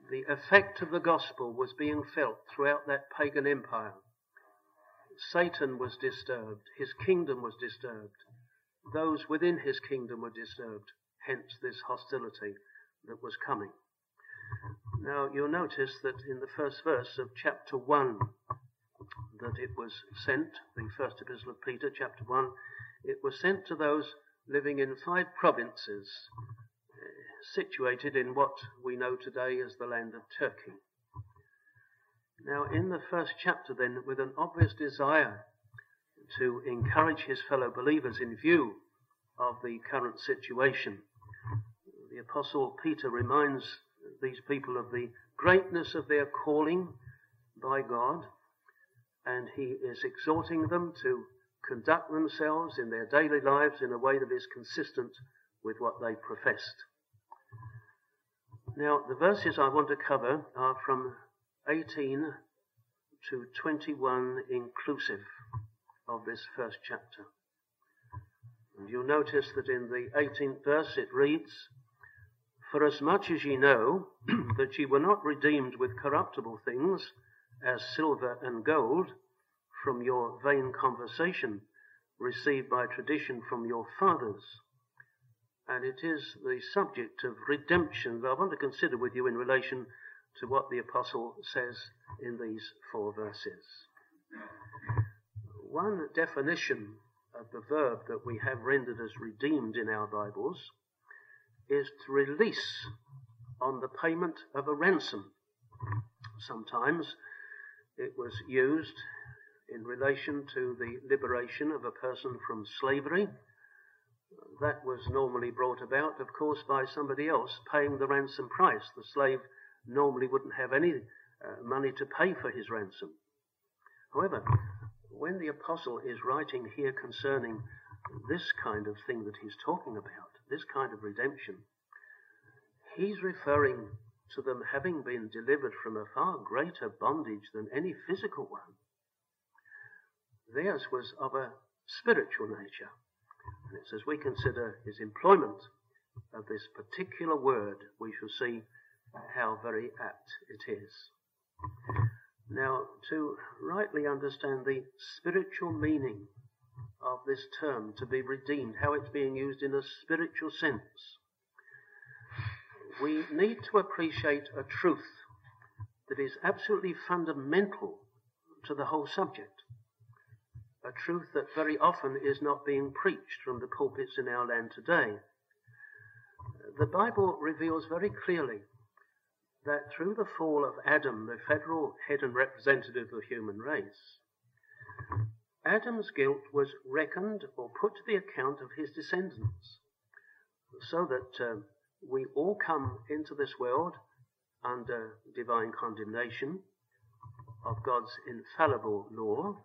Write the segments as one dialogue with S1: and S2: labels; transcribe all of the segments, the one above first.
S1: the effect of the gospel was being felt throughout that pagan empire. Satan was disturbed, his kingdom was disturbed, those within his kingdom were disturbed, hence this hostility that was coming. Now you'll notice that in the first verse of chapter 1 that it was sent, the first epistle of Peter, chapter 1, it was sent to those living in 5 provinces, situated in what we know today as the land of Turkey. Now in the first chapter then, with an obvious desire to encourage his fellow believers in view of the current situation, the Apostle Peter reminds these people of the greatness of their calling by God, and he is exhorting them to conduct themselves in their daily lives in a way that is consistent with what they professed. Now, the verses I want to cover are from 18 to 21 inclusive of this first chapter. And you'll notice that in the 18th verse it reads, "Forasmuch as ye know that ye were not redeemed with corruptible things, as silver and gold, from your vain conversation received by tradition from your fathers." And it is the subject of redemption that I want to consider with you in relation to what the apostle says in these 4 verses. One definition of the verb that we have rendered as redeemed in our Bibles is to release on the payment of a ransom. Sometimes it was used in relation to the liberation of a person from slavery. That was normally brought about, of course, by somebody else paying the ransom price. The slave normally wouldn't have any money to pay for his ransom. However, when the apostle is writing here concerning this kind of thing that he's talking about, this kind of redemption, he's referring to them having been delivered from a far greater bondage than any physical one. Theirs was of a spiritual nature. And it's as we consider his employment of this particular word, we shall see how very apt it is. Now, to rightly understand the spiritual meaning of this term, to be redeemed, how it's being used in a spiritual sense, we need to appreciate a truth that is absolutely fundamental to the whole subject. A truth that very often is not being preached from the pulpits in our land today. The Bible reveals very clearly that through the fall of Adam, the federal head and representative of the human race, Adam's guilt was reckoned or put to the account of his descendants, so that we all come into this world under divine condemnation of God's infallible law,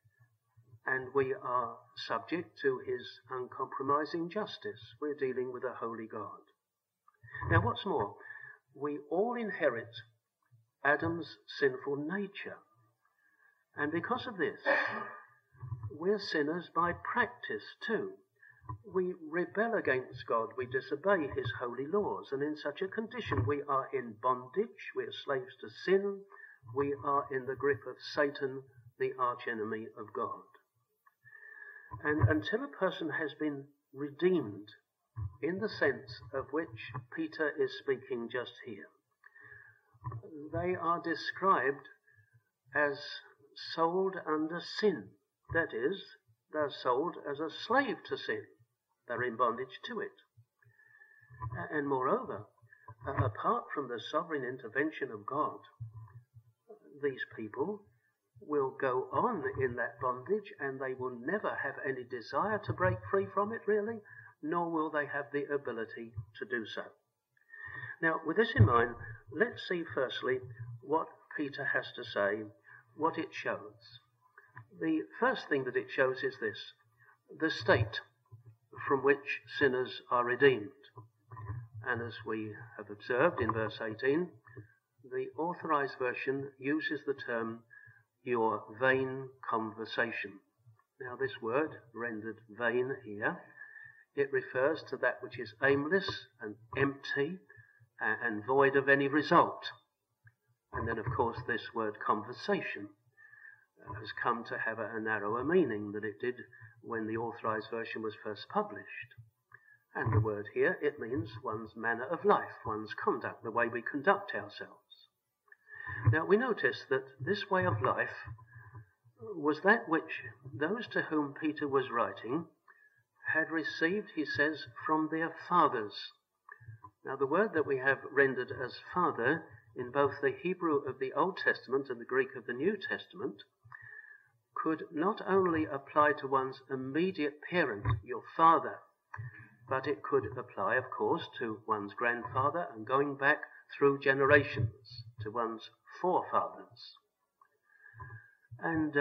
S1: and we are subject to his uncompromising justice. We're dealing with a holy God. Now, what's more, we all inherit Adam's sinful nature. And because of this, we're sinners by practice too. We rebel against God, we disobey his holy laws, and in such a condition we are in bondage, we are slaves to sin, we are in the grip of Satan, the archenemy of God. And until a person has been redeemed in the sense of which Peter is speaking just here, they are described as sold under sin. That is, they're sold as a slave to sin. They're in bondage to it. And moreover, apart from the sovereign intervention of God, these people will go on in that bondage, and they will never have any desire to break free from it, really, nor will they have the ability to do so. Now, with this in mind, let's see firstly what Peter has to say, what it shows. The first thing that it shows is this: the state from which sinners are redeemed. And as we have observed in verse 18, the Authorized Version uses the term "your vain conversation." Now, this word, rendered vain here, it refers to that which is aimless and empty and void of any result. And then, of course, this word conversation has come to have a narrower meaning than it did when the Authorized Version was first published. And the word here, it means one's manner of life, one's conduct, the way we conduct ourselves. Now, we notice that this way of life was that which those to whom Peter was writing had received, he says, from their fathers. Now, the word that we have rendered as father in both the Hebrew of the Old Testament and the Greek of the New Testament could not only apply to one's immediate parent, your father, but it could apply, of course, to one's grandfather and going back through generations to one's forefathers. And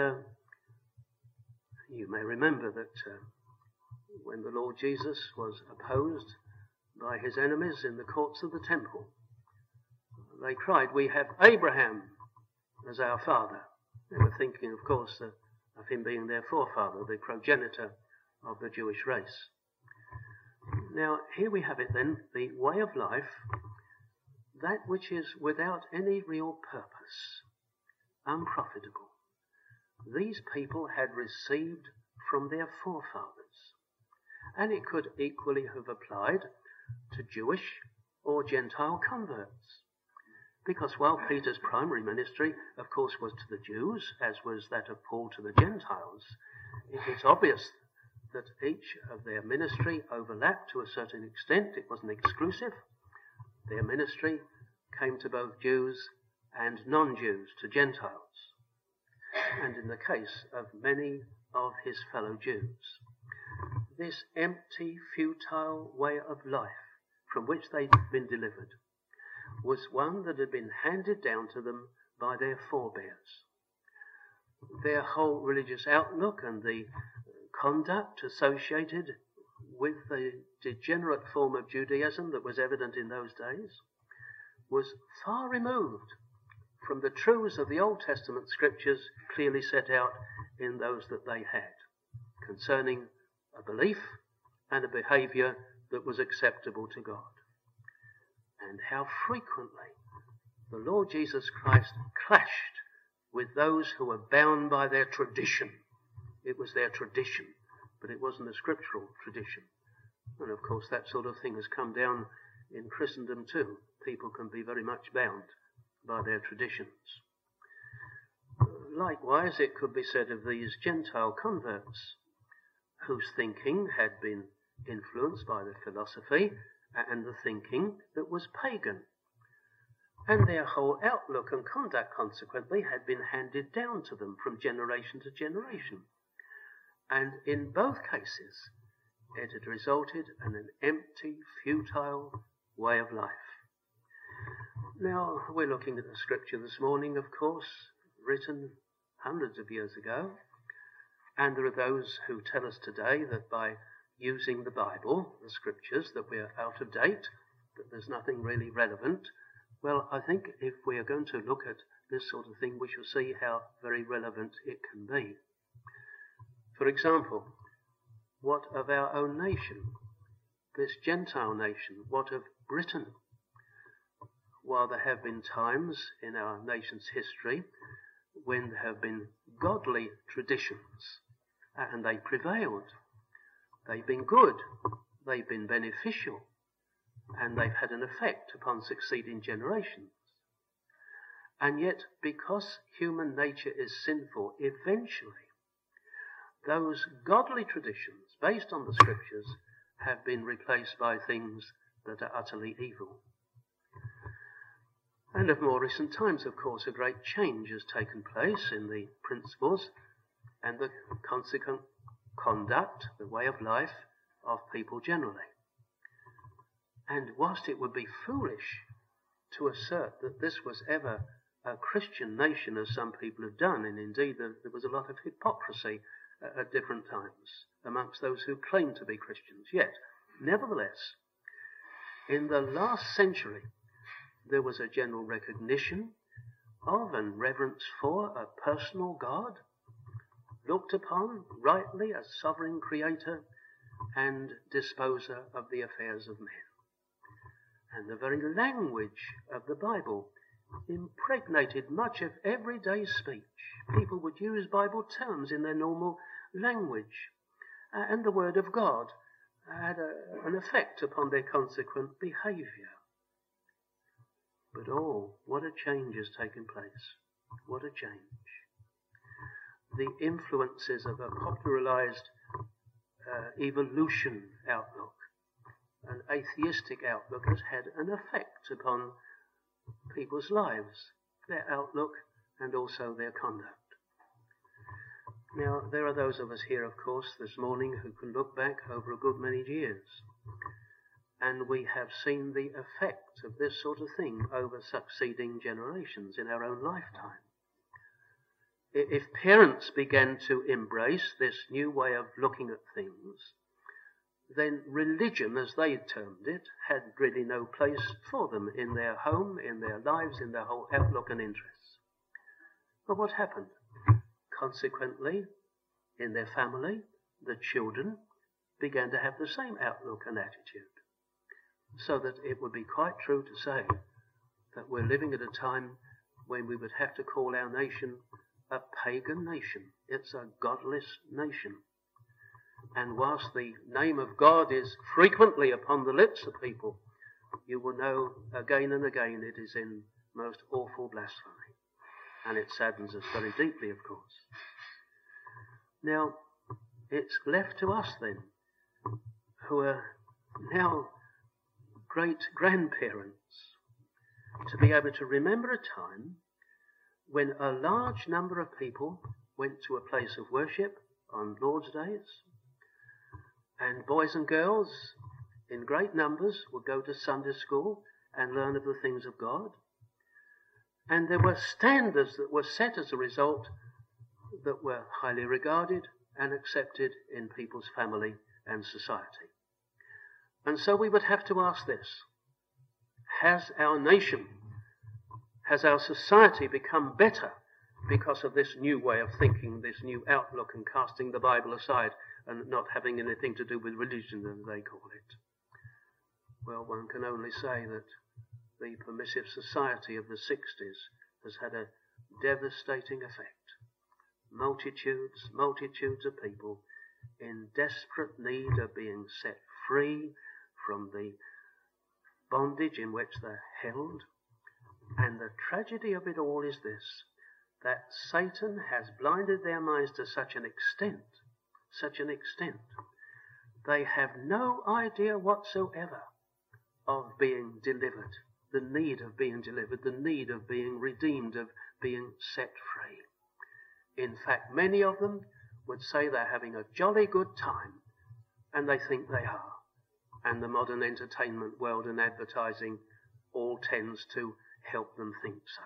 S1: you may remember that when the Lord Jesus was opposed by his enemies in the courts of the temple, they cried, "We have Abraham as our father." They were thinking, of course, of him being their forefather, the progenitor of the Jewish race. Now, here we have it then, the way of life, that which is without any real purpose, unprofitable. These people had received from their forefathers. And it could equally have applied to Jewish or Gentile converts. Because while Peter's primary ministry, of course, was to the Jews, as was that of Paul to the Gentiles, it's obvious that each of their ministry overlapped to a certain extent. It wasn't exclusive. Their ministry came to both Jews and non-Jews, to Gentiles, and in the case of many of his fellow Jews. This empty, futile way of life from which they'd been delivered was one that had been handed down to them by their forebears. Their whole religious outlook and the conduct associated with the degenerate form of Judaism that was evident in those days was far removed from the truths of the Old Testament scriptures clearly set out in those that they had, concerning a belief and a behavior that was acceptable to God. And how frequently the Lord Jesus Christ clashed with those who were bound by their tradition. It was their tradition, but it wasn't a scriptural tradition. And of course that sort of thing has come down in Christendom too. People can be very much bound by their traditions. Likewise, it could be said of these Gentile converts, whose thinking had been influenced by the philosophy and the thinking that was pagan. And their whole outlook and conduct, consequently, had been handed down to them from generation to generation. And in both cases, it had resulted in an empty, futile way of life. Now, we're looking at the scripture this morning, of course, written hundreds of years ago. And there are those who tell us today that by using the Bible, the scriptures, that we're out of date, that there's nothing really relevant. Well, I think if we are going to look at this sort of thing, we shall see how very relevant it can be. For example, what of our own nation, this Gentile nation? What of Britain? While there have been times in our nation's history when there have been godly traditions, and they prevailed, they've been good, they've been beneficial, and they've had an effect upon succeeding generations. And yet, because human nature is sinful, eventually those godly traditions based on the scriptures have been replaced by things that are utterly evil. And of more recent times, of course, a great change has taken place in the principles and the consequent conduct, the way of life of people generally. And whilst it would be foolish to assert that this was ever a Christian nation, as some people have done, and indeed there was a lot of hypocrisy at different times amongst those who claimed to be Christians, yet, nevertheless, in the last century, there was a general recognition of and reverence for a personal God, looked upon rightly as sovereign creator and disposer of the affairs of men. And the very language of the Bible impregnated much of everyday speech. People would use Bible terms in their normal language, and the Word of God had an effect upon their consequent behaviour. But what a change has taken place. What a change. The influences of a popularized evolution outlook, an atheistic outlook, has had an effect upon people's lives, their outlook and also their conduct. Now, there are those of us here, of course, this morning who can look back over a good many years, and we have seen the effect of this sort of thing over succeeding generations in our own lifetime. If parents began to embrace this new way of looking at things, then religion, as they termed it, had really no place for them in their home, in their lives, in their whole outlook and interests. But what happened? Consequently, in their family, the children began to have the same outlook and attitude. So that it would be quite true to say that we're living at a time when we would have to call our nation a pagan nation. It's a godless nation. And whilst the name of God is frequently upon the lips of people, you will know again and again it is in most awful blasphemy. And it saddens us very deeply, of course. Now, it's left to us then, who are now great-grandparents, to be able to remember a time when a large number of people went to a place of worship on Lord's days, and boys and girls in great numbers would go to Sunday school and learn of the things of God. And there were standards that were set as a result that were highly regarded and accepted in people's family and society. And so we would have to ask this: has our nation, has our society become better because of this new way of thinking, this new outlook, and casting the Bible aside and not having anything to do with religion, as they call it? Well, one can only say that the permissive society of the 60s has had a devastating effect. Multitudes of people in desperate need of being set free from the bondage in which they're held. And the tragedy of it all is this, that Satan has blinded their minds to such an extent, they have no idea whatsoever of being delivered, the need of being delivered, the need of being redeemed, of being set free. In fact, many of them would say they're having a jolly good time, and they think they are. And the modern entertainment world and advertising all tends to help them think so.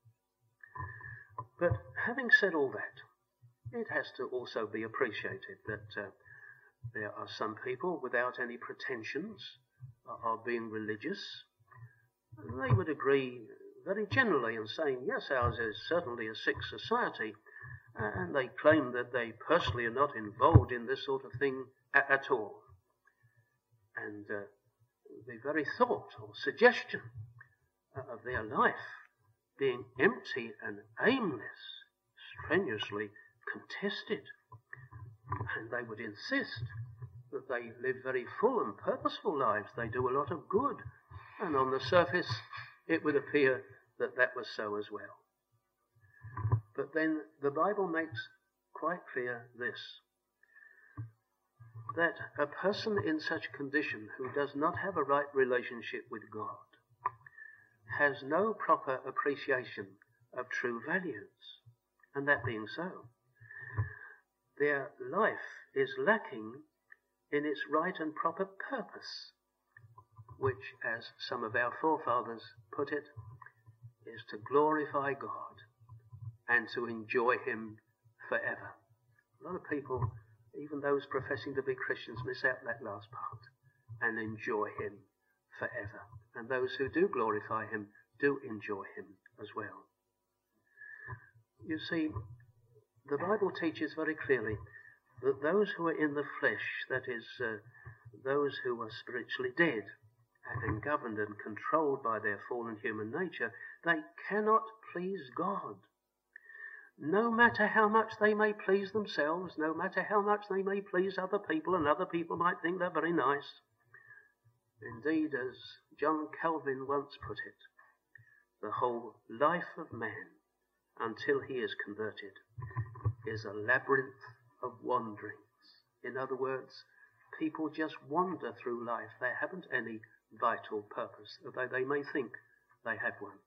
S1: But having said all that, it has to also be appreciated that there are some people without any pretensions of being religious. They would agree very generally in saying, yes, ours is certainly a sick society, and they claim that they personally are not involved in this sort of thing at all. And the very thought or suggestion of their life being empty and aimless, strenuously contested. And they would insist that they live very full and purposeful lives. They do a lot of good. And on the surface, it would appear that that was so as well. But then the Bible makes quite clear this, that a person in such condition who does not have a right relationship with God has no proper appreciation of true values. And that being so, their life is lacking in its right and proper purpose, which, as some of our forefathers put it, is to glorify God and to enjoy Him forever. A lot of people, even those professing to be Christians, miss out that last part, and enjoy Him forever. And those who do glorify Him do enjoy Him as well. You see, the Bible teaches very clearly that those who are in the flesh, that is, those who are spiritually dead, and governed and controlled by their fallen human nature, they cannot please God. No matter how much they may please themselves, no matter how much they may please other people, and other people might think they're very nice. Indeed, as John Calvin once put it, the whole life of man, until he is converted, is a labyrinth of wanderings. In other words, people just wander through life. They haven't any vital purpose, although they may think they have one.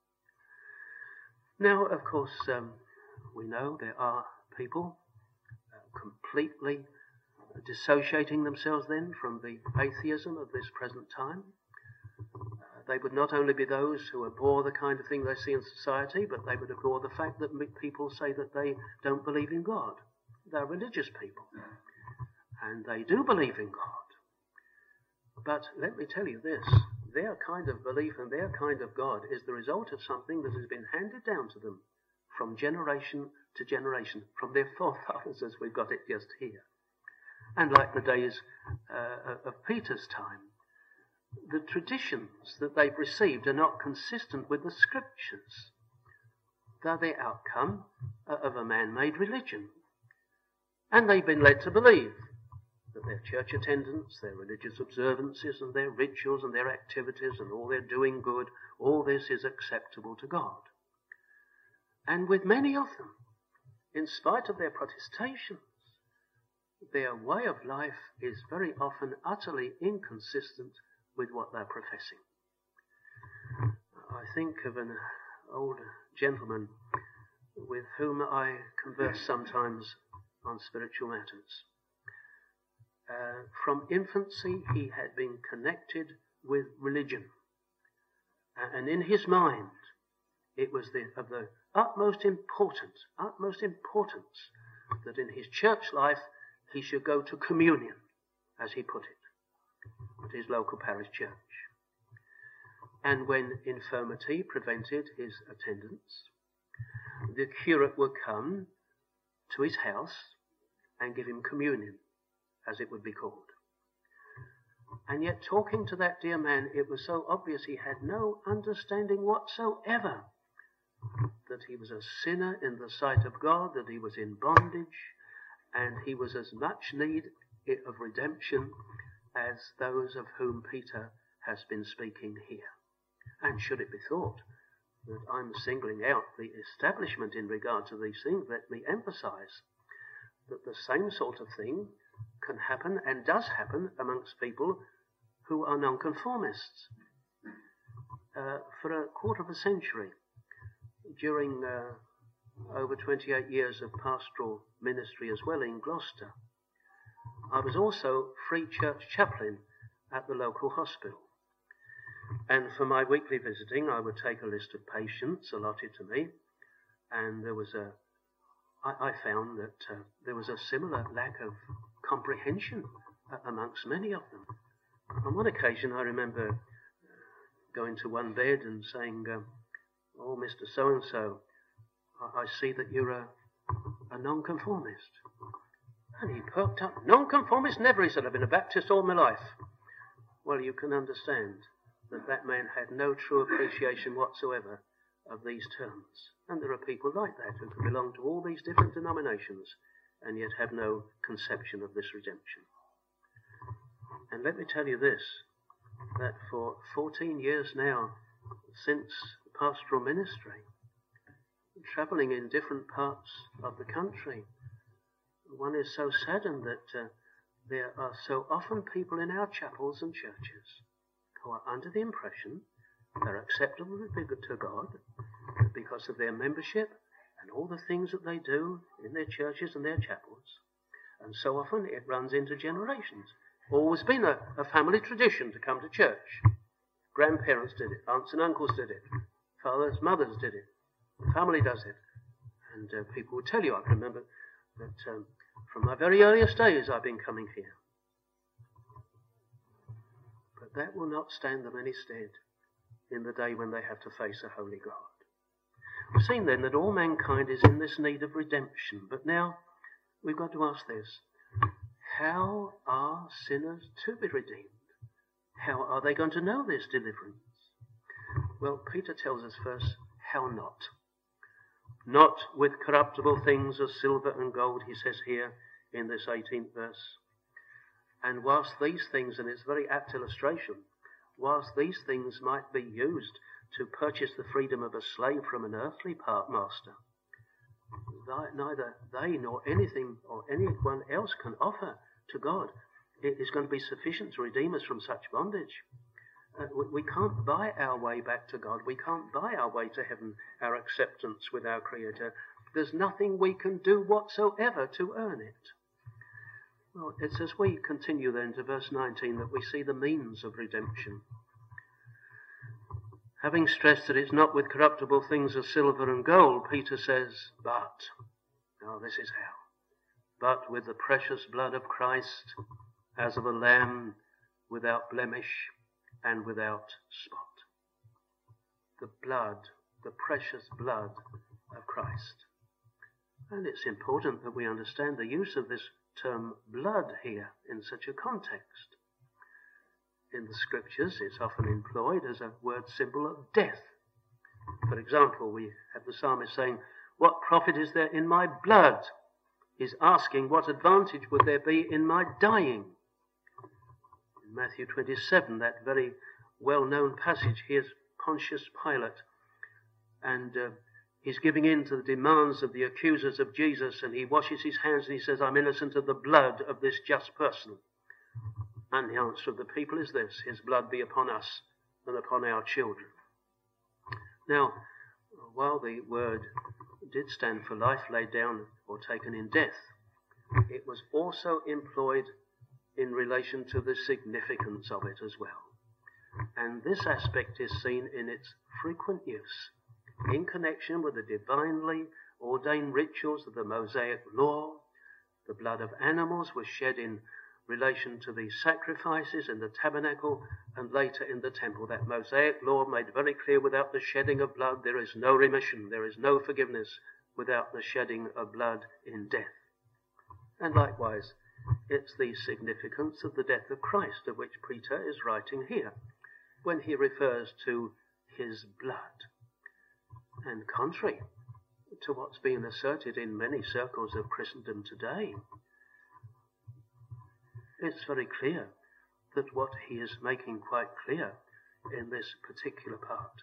S1: Now, of course, we know there are people completely dissociating themselves then from the atheism of this present time. They would not only be those who abhor the kind of thing they see in society, but they would abhor the fact that people say that they don't believe in God. They're religious people, and they do believe in God. But let me tell you this, their kind of belief and their kind of God is the result of something that has been handed down to them from generation to generation, from their forefathers, as we've got it just here. And like the days of Peter's time, the traditions that they've received are not consistent with the scriptures. They're the outcome of a man-made religion. And they've been led to believe that their church attendance, their religious observances and their rituals and their activities and all their doing good, all this is acceptable to God. And with many of them, in spite of their protestations, their way of life is very often utterly inconsistent with what they're professing. I think of an old gentleman with whom I converse sometimes on spiritual matters. From infancy he had been connected with religion, and in his mind it was of the utmost importance that in his church life he should go to communion, as he put it, at his local parish church. And when infirmity prevented his attendance, the curate would come to his house and give him communion, as it would be called. And yet, talking to that dear man, it was so obvious he had no understanding whatsoever that he was a sinner in the sight of God, that he was in bondage, and he was as much need of redemption as those of whom Peter has been speaking here. And should it be thought that I'm singling out the establishment in regard to these things, let me emphasize that the same sort of thing can happen and does happen amongst people who are nonconformists. For a quarter of a century, during over 28 years of pastoral ministry as well in Gloucester, I was also free church chaplain at the local hospital. And for my weekly visiting, I would take a list of patients allotted to me, and I found that there was a similar lack of comprehension amongst many of them. On one occasion, I remember going to one bed and saying, "Oh, Mr. So-and-so, I see that you're a nonconformist." And he perked up. "Nonconformist? Never," he said. "I've been a Baptist all my life." Well, you can understand that man had no true appreciation whatsoever of these terms. And there are people like that who can belong to all these different denominations and yet have no conception of this redemption. And let me tell you this, that for 14 years now, since pastoral ministry, travelling in different parts of the country, one is so saddened that there are so often people in our chapels and churches who are under the impression they're acceptable to God because of their membership and all the things that they do in their churches and their chapels. And so often it runs into generations. Always been a family tradition to come to church. Grandparents did it, aunts and uncles did it, fathers, mothers did it, the family does it. And people will tell you, I can remember that from my very earliest days I've been coming here. But that will not stand them any stead in the day when they have to face a holy God. We've seen then that all mankind is in this need of redemption. But now we've got to ask this. How are sinners to be redeemed? How are they going to know this deliverance? Well, Peter tells us first, how not? Not with corruptible things as silver and gold, he says here in this 18th verse. And whilst these things, and it's a very apt illustration, whilst these things might be used to purchase the freedom of a slave from an earthly master, neither they nor anything or anyone else can offer to God it is going to be sufficient to redeem us from such bondage. We can't buy our way back to God. We can't buy our way to heaven, our acceptance with our Creator. There's nothing we can do whatsoever to earn it. Well, it's as we continue then to verse 19 that we see the means of redemption. Having stressed that it's not with corruptible things as silver and gold, Peter says, now this is how, but with the precious blood of Christ, as of a lamb without blemish and without spot. The blood, the precious blood of Christ. And it's important that we understand the use of this term blood here in such a context. In the scriptures, it's often employed as a word symbol of death. For example, we have the psalmist saying, "What profit is there in my blood?" He's asking, what advantage would there be in my dying? In Matthew 27, that very well-known passage, here's Pontius Pilate, and he's giving in to the demands of the accusers of Jesus, and he washes his hands and he says, "I'm innocent of the blood of this just person." And the answer of the people is this: "His blood be upon us and upon our children." Now, while the word did stand for life laid down or taken in death, it was also employed in relation to the significance of it as well. And this aspect is seen in its frequent use in connection with the divinely ordained rituals of the Mosaic law. The blood of animals was shed in relation to the sacrifices in the tabernacle and later in the temple. That Mosaic law made very clear, without the shedding of blood there is no remission, there is no forgiveness without the shedding of blood in death. And likewise, it's the significance of the death of Christ of which Peter is writing here when he refers to his blood. And contrary to what's being asserted in many circles of Christendom today, it's very clear that what he is making quite clear in this particular part,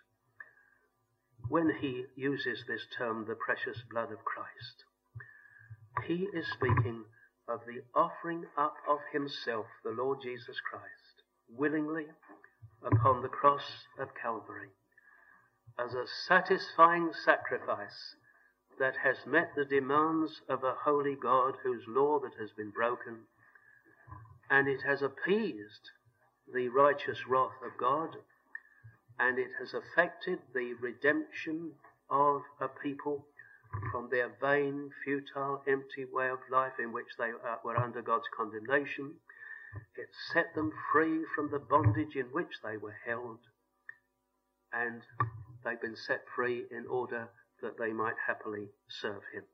S1: when he uses this term, the precious blood of Christ, he is speaking of the offering up of himself, the Lord Jesus Christ, willingly upon the cross of Calvary, as a satisfying sacrifice that has met the demands of a holy God whose law that has been broken, and it has appeased the righteous wrath of God, and it has effected the redemption of a people from their vain, futile, empty way of life in which they were under God's condemnation. It set them free from the bondage in which they were held, and they've been set free in order that they might happily serve him.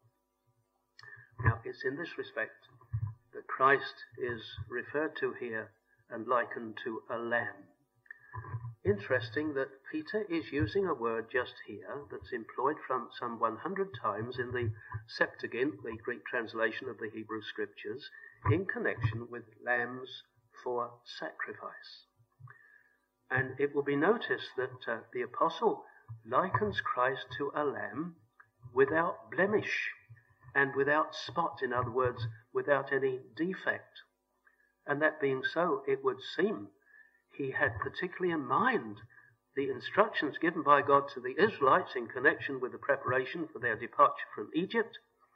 S1: Now, it's in this respect that Christ is referred to here and likened to a lamb. Interesting that Peter is using a word just here that's employed from some 100 times in the Septuagint, the Greek translation of the Hebrew Scriptures, in connection with lambs for sacrifice. And it will be noticed that the apostle likens Christ to a lamb without blemish and without spot, in other words, without any defect. And that being so, it would seem he had particularly in mind the instructions given by God to the Israelites in connection with the preparation for their departure from Egypt,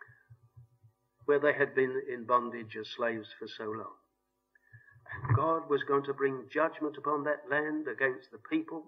S1: where they had been in bondage as slaves for so long. And God was going to bring judgment upon that land against the people,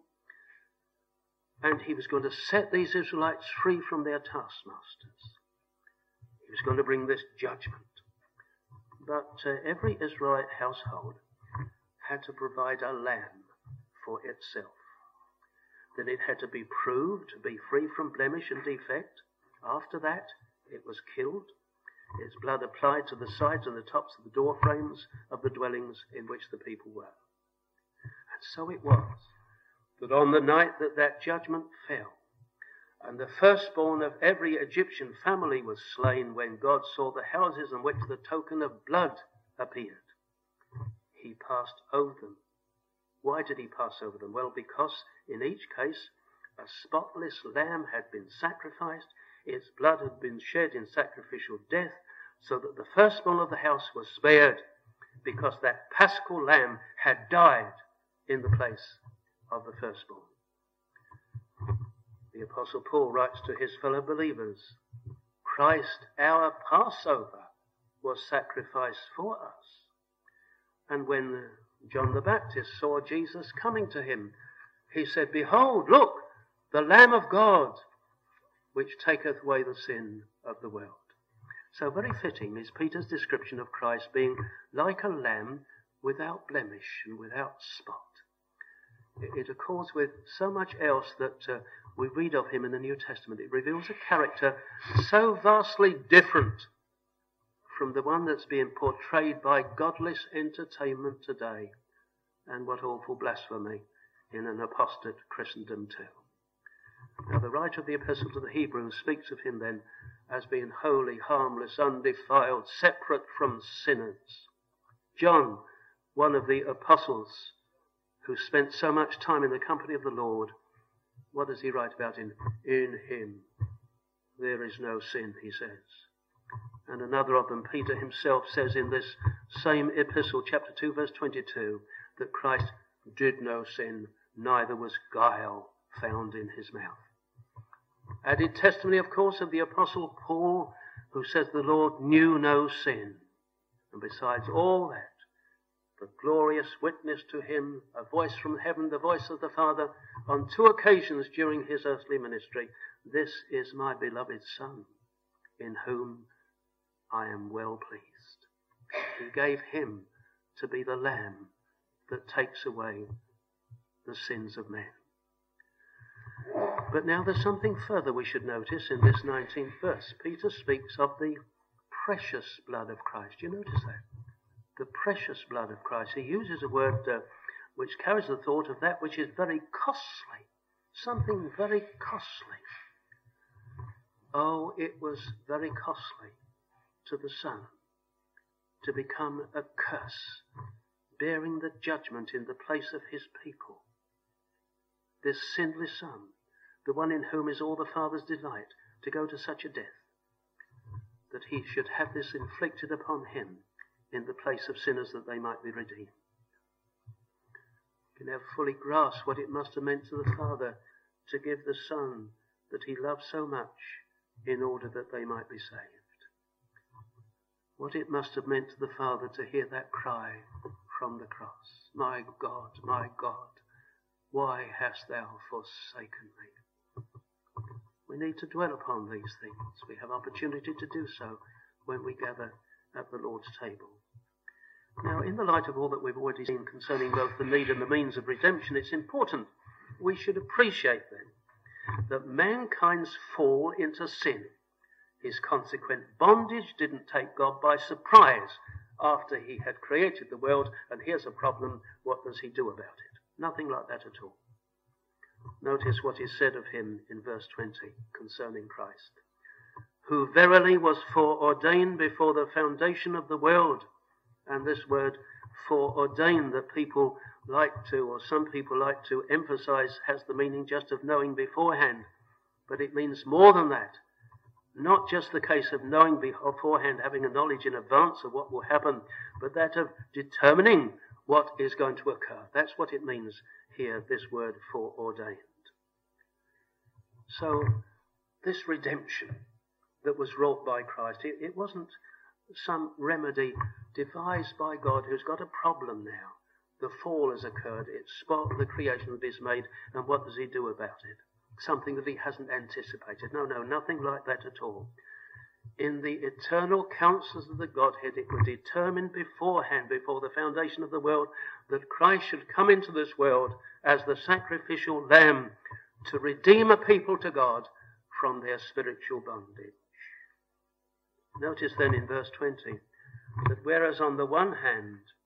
S1: and he was going to set these Israelites free from their taskmasters. He was going to bring this judgment. But every Israelite household had to provide a lamb for itself. Then it had to be proved to be free from blemish and defect. After that, it was killed, its blood applied to the sides and the tops of the door frames of the dwellings in which the people were. So it was that on the night that judgment fell, and the firstborn of every Egyptian family was slain, when God saw the houses on which the token of blood appeared, he passed over them. Why did he pass over them? Well, because in each case a spotless lamb had been sacrificed, its blood had been shed in sacrificial death, so that the firstborn of the house was spared, because that paschal lamb had died in the place of the firstborn. The Apostle Paul writes to his fellow believers, Christ, our Passover, was sacrificed for us. And when John the Baptist saw Jesus coming to him, he said, Behold, look, the Lamb of God, which taketh away the sin of the world. So very fitting is Peter's description of Christ being like a lamb without blemish and without spot. It accords with so much else that we read of him in the New Testament. It reveals a character so vastly different from the one that's being portrayed by godless entertainment today. And what awful blasphemy in an apostate Christendom too. Now the writer of the Epistle to the Hebrews speaks of him then as being holy, harmless, undefiled, separate from sinners. John, one of the apostles who spent so much time in the company of the Lord, what does he write about in him there is no sin, he says. And another of them, Peter himself, says in this same epistle, chapter 2, verse 22, that Christ did no sin, neither was guile found in his mouth. Added testimony, of course, of the Apostle Paul, who says the Lord knew no sin. And besides all that, the glorious witness to him, a voice from heaven, the voice of the Father, on 2 occasions during his earthly ministry, This is my beloved Son, in whom I am well pleased. He gave him to be the Lamb that takes away the sins of men. But now there's something further we should notice in this 19th verse. Peter speaks of the precious blood of Christ. Do you notice that? The precious blood of Christ. He uses a word which carries the thought of that which is very costly. Something very costly. Oh, it was very costly to the Son to become a curse, bearing the judgment in the place of his people. This sinless Son, the one in whom is all the Father's delight, to go to such a death, that he should have this inflicted upon him in the place of sinners that they might be redeemed. You can never fully grasp what it must have meant to the Father to give the Son that he loved so much in order that they might be saved. What it must have meant to the Father to hear that cry from the cross, my God, why hast thou forsaken me? We need to dwell upon these things. We have opportunity to do so when we gather at the Lord's table. Now, in the light of all that we've already seen concerning both the need and the means of redemption, it's important we should appreciate then that mankind's fall into sin, his consequent bondage, didn't take God by surprise after he had created the world, and here's a problem, what does he do about it? Nothing like that at all. Notice what is said of him in verse 20 concerning Christ, who verily was foreordained before the foundation of the world. And this word foreordained that people like to, or some people like to emphasize, has the meaning just of knowing beforehand. But it means more than that. Not just the case of knowing beforehand, having a knowledge in advance of what will happen, but that of determining what is going to occur. That's what it means here, this word foreordained. So, this redemption that was wrought by Christ, it wasn't some remedy devised by God who's got a problem now. The fall has occurred, it's spoiled, the creation that is made, and what does he do about it? Something that he hasn't anticipated. No, nothing like that at all. In the eternal counsels of the Godhead, it was determined beforehand, before the foundation of the world, that Christ should come into this world as the sacrificial lamb to redeem a people to God from their spiritual bondage. Notice then in verse 20 that whereas on the one hand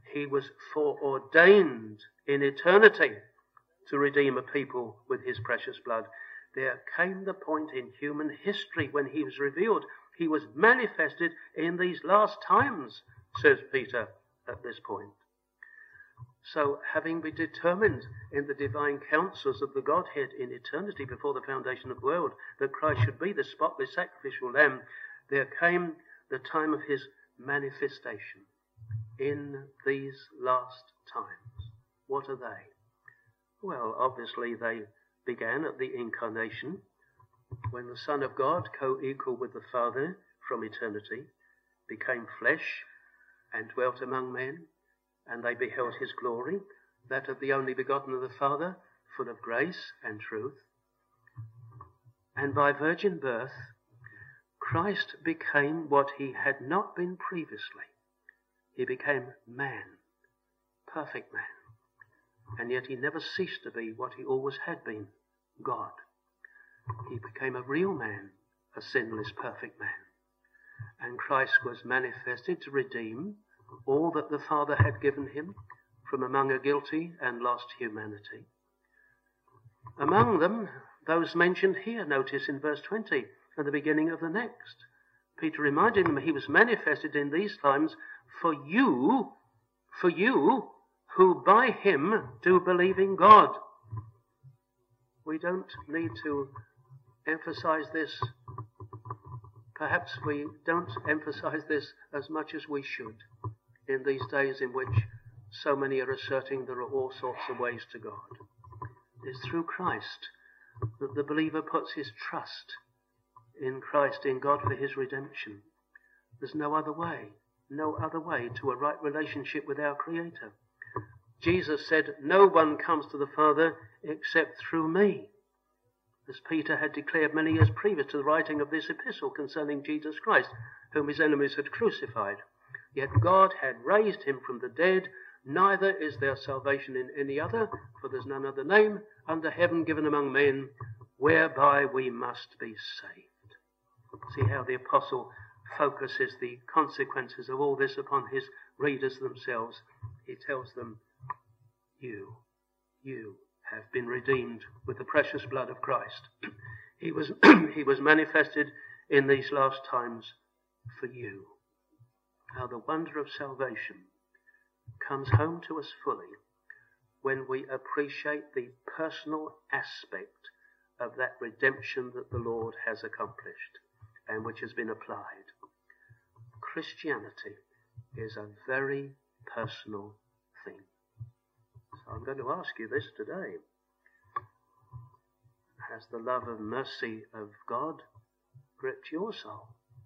S1: he was foreordained in eternity to redeem a people with his precious blood. There came the point in human history when he was revealed. He was manifested in these last times, says Peter at this point. So, having been determined in the divine counsels of the Godhead in eternity before the foundation of the world that Christ should be the spotless sacrificial lamb, there came the time of his manifestation in these last times. What are they? Well, obviously they began at the incarnation, when the Son of God, co-equal with the Father from eternity, became flesh and dwelt among men, and they beheld his glory, that of the only begotten of the Father, full of grace and truth. And by virgin birth, Christ became what he had not been previously. He became man, perfect man. And yet he never ceased to be what he always had been, God. He became a real man, a sinless, perfect man. And Christ was manifested to redeem all that the Father had given him from among a guilty and lost humanity. Among them, those mentioned here, notice in verse 20, at the beginning of the next. Peter reminded them he was manifested in these times for you who by him do believe in God. We don't need to emphasize this. Perhaps we don't emphasize this as much as we should in these days in which so many are asserting there are all sorts of ways to God. It's through Christ that the believer puts his trust in Christ, in God for his redemption. There's no other way to a right relationship with our Creator. Jesus said, "No one comes to the Father except through me," as Peter had declared many years previous to the writing of this epistle concerning Jesus Christ, whom his enemies had crucified. Yet God had raised him from the dead. Neither is there salvation in any other, for there's none other name under heaven given among men whereby we must be saved. See how the apostle focuses the consequences of all this upon his readers themselves. He tells them, you have been redeemed with the precious blood of Christ. He was manifested in these last times for you. How the wonder of salvation comes home to us fully when we appreciate the personal aspect of that redemption that the Lord has accomplished and which has been applied. Christianity is a very personal thing. So I'm going to ask you this today. Has the love and mercy of God gripped your soul?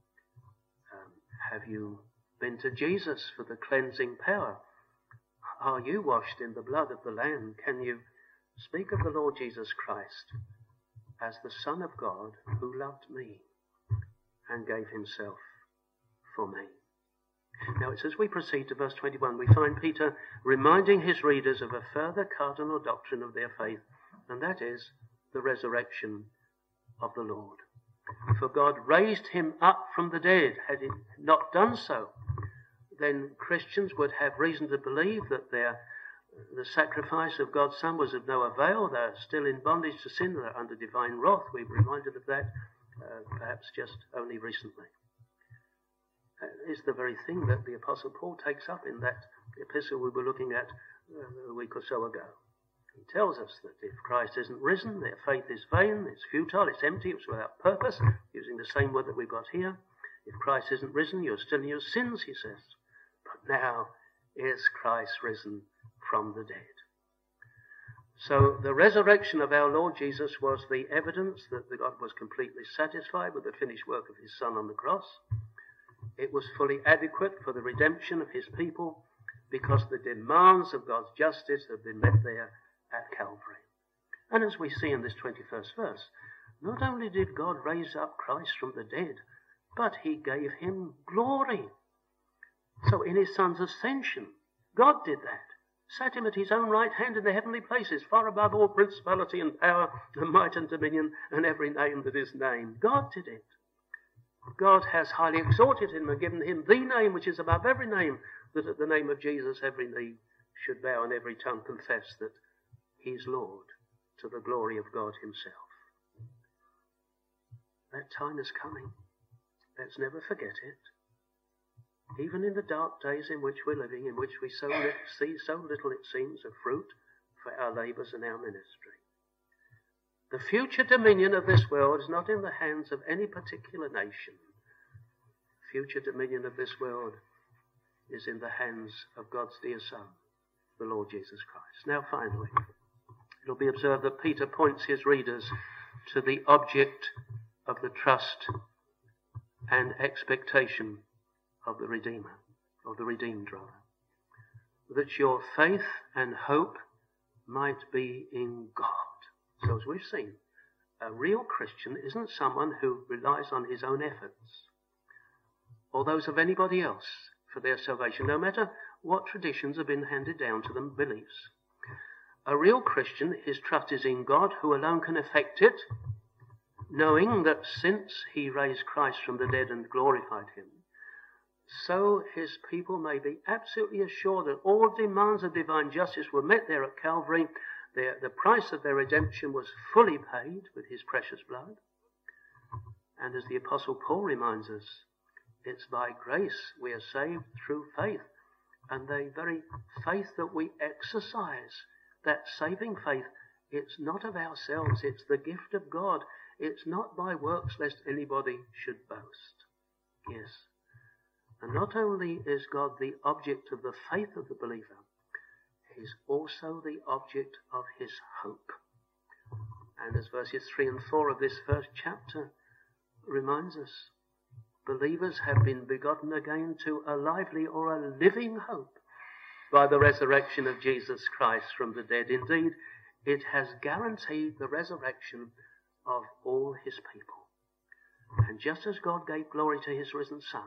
S1: Have you been to Jesus for the cleansing power? Are you washed in the blood of the Lamb? Can you speak of the Lord Jesus Christ as the Son of God who loved me and gave himself for me? Now it's as we proceed to verse 21, we find Peter reminding his readers of a further cardinal doctrine of their faith, and that is the resurrection of the Lord. For God raised him up from the dead. Had he not done so, then Christians would have reason to believe that the sacrifice of God's Son was of no avail. They're still in bondage to sin. They're under divine wrath. We're reminded of that perhaps just only recently. Is the very thing that the Apostle Paul takes up in that epistle we were looking at a week or so ago. He tells us that if Christ isn't risen, their faith is vain, it's futile, it's empty, it's without purpose, using the same word that we've got here. If Christ isn't risen, you're still in your sins, he says. But now is Christ risen from the dead. So the resurrection of our Lord Jesus was the evidence that God was completely satisfied with the finished work of his Son on the cross. It was fully adequate for the redemption of his people because the demands of God's justice have been met there at Calvary. And as we see in this 21st verse, not only did God raise up Christ from the dead, but he gave him glory. So in his Son's ascension, God did that. Sat him at his own right hand in the heavenly places, far above all principality and power and might and dominion and every name that is named. God did it. God has highly exalted him and given him the name which is above every name, that at the name of Jesus every knee should bow and every tongue confess that he is Lord, to the glory of God himself. That time is coming. Let's never forget it. Even in the dark days in which we're living, in which we see so little, it seems, of fruit for our labours and our ministry. The future dominion of this world is not in the hands of any particular nation. Future dominion of this world is in the hands of God's dear Son, the Lord Jesus Christ. Now finally, it'll be observed that Peter points his readers to the object of the trust and expectation of the Redeemer, of the redeemed rather, that your faith and hope might be in God. So as we've seen, a real Christian isn't someone who relies on his own efforts or those of anybody else for their salvation, no matter what traditions have been handed down to them, beliefs. A real Christian, his trust is in God, who alone can effect it, knowing that since he raised Christ from the dead and glorified him, so his people may be absolutely assured that all demands of divine justice were met there at Calvary. The price of their redemption was fully paid with his precious blood. And as the Apostle Paul reminds us, it's by grace we are saved through faith. And the very faith that we exercise, that saving faith, it's not of ourselves, it's the gift of God. It's not by works lest anybody should boast. Yes. And not only is God the object of the faith of the believer, he is also the object of his hope. And as verses 3 and 4 of this first chapter reminds us, believers have been begotten again to a lively or a living hope by the resurrection of Jesus Christ from the dead. Indeed, it has guaranteed the resurrection of all his people. And just as God gave glory to his risen Son,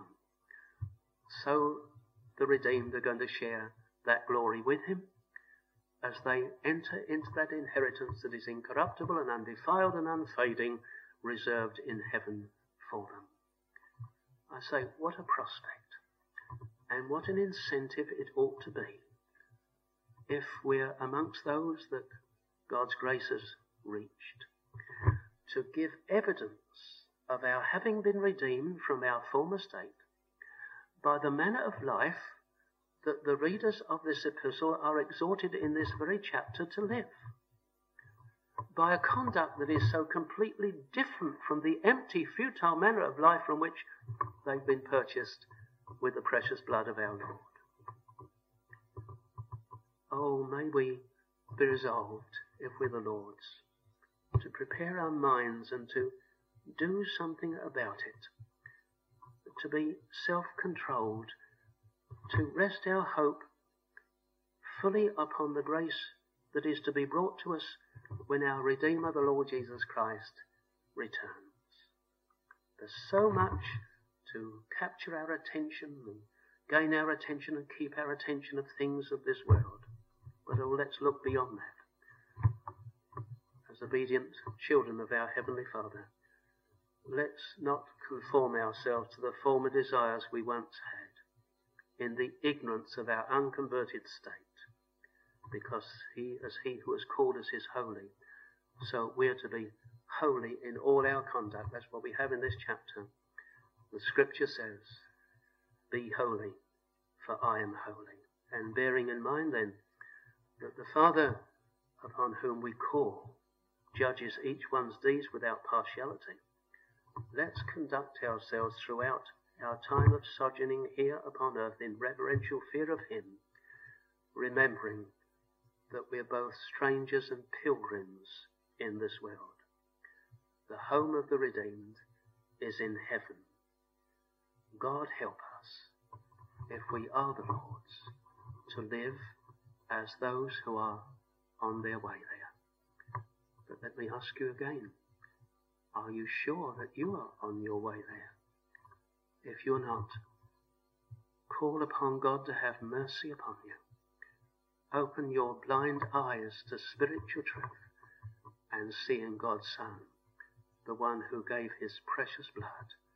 S1: so the redeemed are going to share that glory with him as they enter into that inheritance that is incorruptible and undefiled and unfading, reserved in heaven for them. I say, what a prospect, and what an incentive it ought to be if we're amongst those that God's grace has reached, to give evidence of our having been redeemed from our former state by the manner of life that the readers of this epistle are exhorted in this very chapter to live, by a conduct that is so completely different from the empty, futile manner of life from which they've been purchased with the precious blood of our Lord. Oh, may we be resolved, if we're the Lord's, to prepare our minds and to do something about it, to be self-controlled, to rest our hope fully upon the grace that is to be brought to us when our Redeemer, the Lord Jesus Christ, returns. There's so much to capture our attention and gain our attention and keep our attention of things of this world. But oh, let's look beyond that. As obedient children of our Heavenly Father, let's not conform ourselves to the former desires we once had in the ignorance of our unconverted state, because he who has called us is holy, so we're to be holy in all our conduct. That's what we have in this chapter. The scripture says, be holy, for I am holy. And bearing in mind then that the Father upon whom we call judges each one's deeds without partiality, let's conduct ourselves throughout our time of sojourning here upon earth in reverential fear of him, remembering that we're both strangers and pilgrims in this world. The home of the redeemed is in heaven. God help us, if we are the Lord's, to live as those who are on their way there. But let me ask you again, are you sure that you are on your way there? If you're not, call upon God to have mercy upon you. Open your blind eyes to spiritual truth and see in God's Son the one who gave his precious blood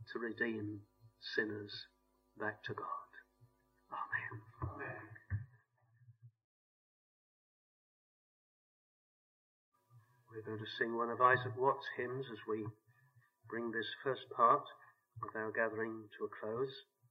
S1: to redeem sinners back to God. Amen. Amen. We're going to sing one of Isaac Watts' hymns as we bring this first part of our gathering to a close.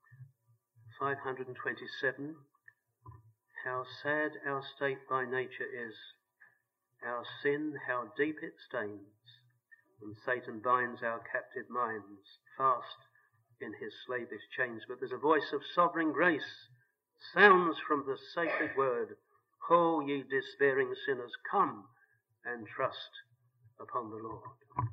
S1: 527. How sad our state by nature is, our sin, how deep it stains, when Satan binds our captive minds fast in his slavish chains. But there's a voice of sovereign grace sounds from the sacred word. Ho, ye despairing sinners, come and trust upon the Lord.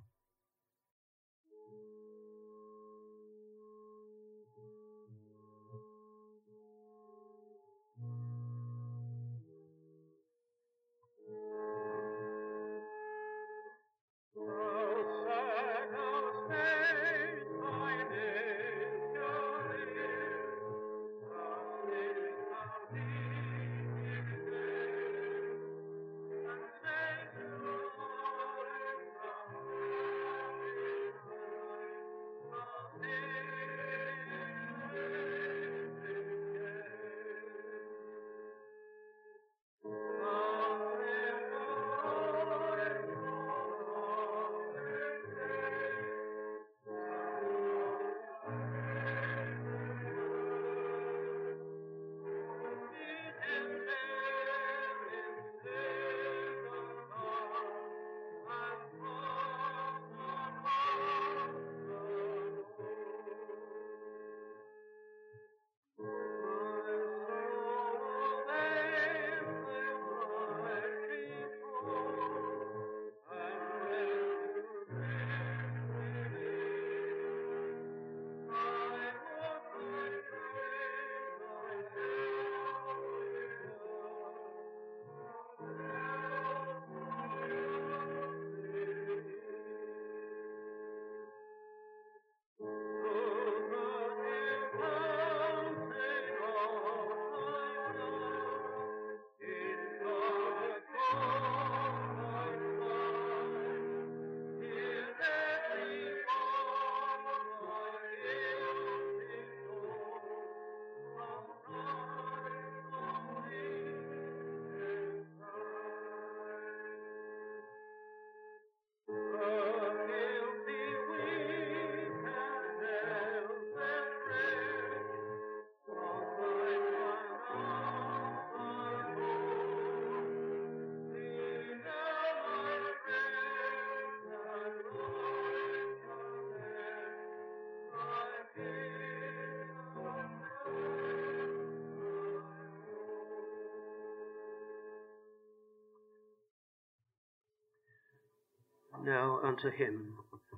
S1: Now unto him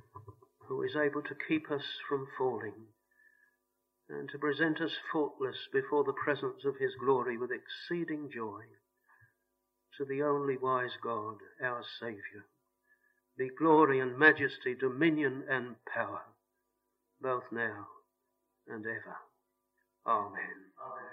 S1: who is able to keep us from falling and to present us faultless before the presence of his glory with exceeding joy, to the only wise God, our Saviour, be glory and majesty, dominion and power, both now and ever. Amen. Amen.